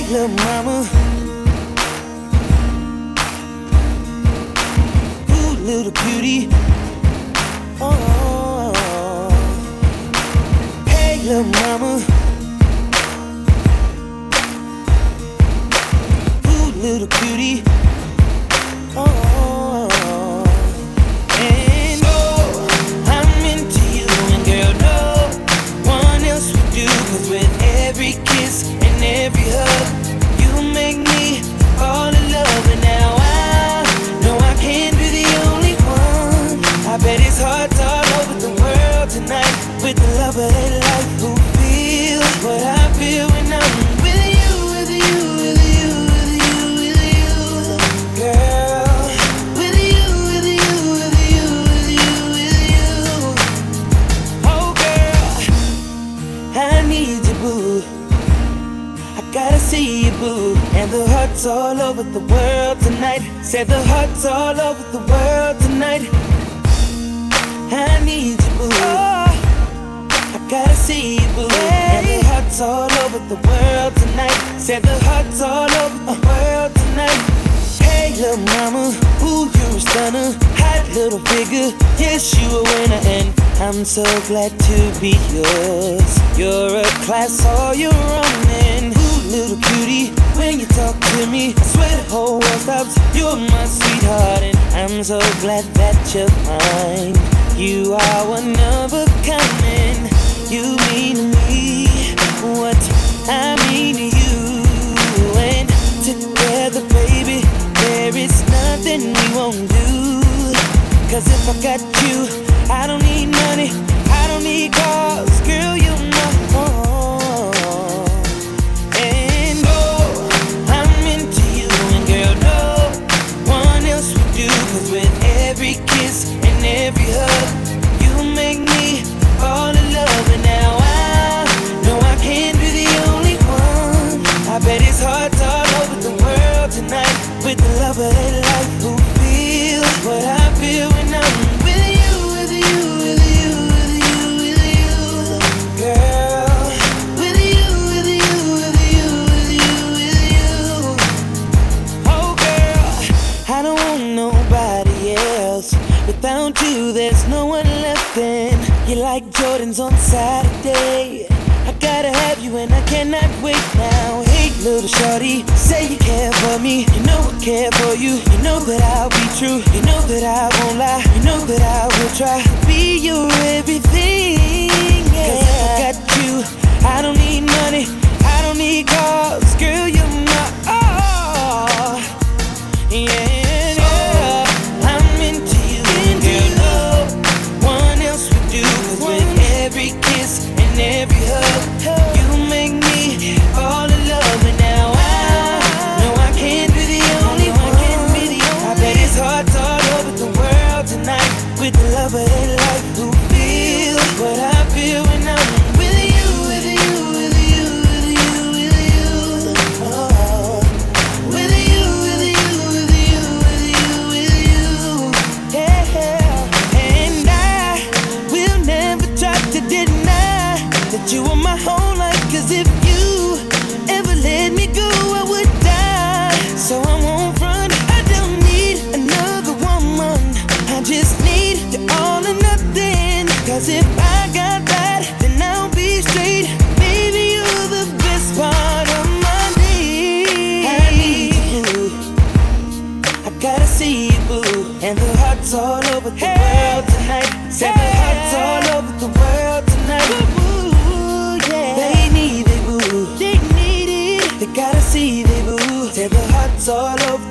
little mama. Ooh, little cutie. Oh, hey, little mama. Ooh, little cutie. Oh, and oh, I'm into you, and girl, no one else would do. 'Cause with every kiss and every hug, you make me fall in love. And now I know I can't be the only one. I bet it's hearts all over the world tonight with the love of their life who feel what I feel when I'm with you, with you, with you, with you, with you, girl. With you, with you, with you, with you, with you. Oh, girl, I need you, boo. I gotta see you, boo. And the hearts all over the world tonight. Said the hearts all over the world tonight. I need you, boo. I gotta see you, boo. And the hearts all over the world tonight. Said the hearts all over the world tonight. Hey, little mama, ooh, you're a stunner. Hot little figure, yes, you a winner. And I'm so glad to be yours. You're a class all your own. And ooh, little cutie, when you talk to me, I swear the whole world stops. You're my sweetheart, and I'm so glad that you're mine. You are one of a kind, and you mean to me what I mean to you. And together, baby, there is nothing we won't do. 'Cause if I got you, I don't need money, I don't need cars, girl, you know. And oh, I'm into you, and girl, no one else would do. 'Cause with every kiss and every hug, you make me fall in love. And now I know I can't be the only one. I bet it's hearts all over the world tonight with the love of their life who feel what I feel when I'm with you, with you, with you, with you, with you, girl. With you, with you, with you, with you, with you. Oh, girl, I don't want nobody else. Without you, there's no one left. And you're like Jordans on Saturday. I gotta have you, and I cannot wait now. Hey, little shorty, say you care for me. You know I care for you. You know that I'll be true. You know that I won't lie. You know that I will try to be your everything. Yeah. 'Cause if I got you, I don't need money, I don't need cars, girl, you're my all. Yeah. Every hug, you make me fall in love. And now I know I can't be the only one. I bet it's hearts all over the world tonight with the love of their life who feel what I feel when I'm with you, with you, with you, with you, with you. Oh, with you, with you, with you, with you, with you. Yeah, and I will never try to deny that you are my whole life. 'Cause if you ever let me go, I would die. So I won't run, I don't need another woman. I just need you all or nothing. 'Cause if I got that, then I'll be straight. Baby, you're the best part of my day. I need you, boo. I gotta see you, boo. And the hearts all over the world tonight. Said the hearts all over the world tonight. They need it, boo. They need it. They gotta see it, boo. Say the hearts all over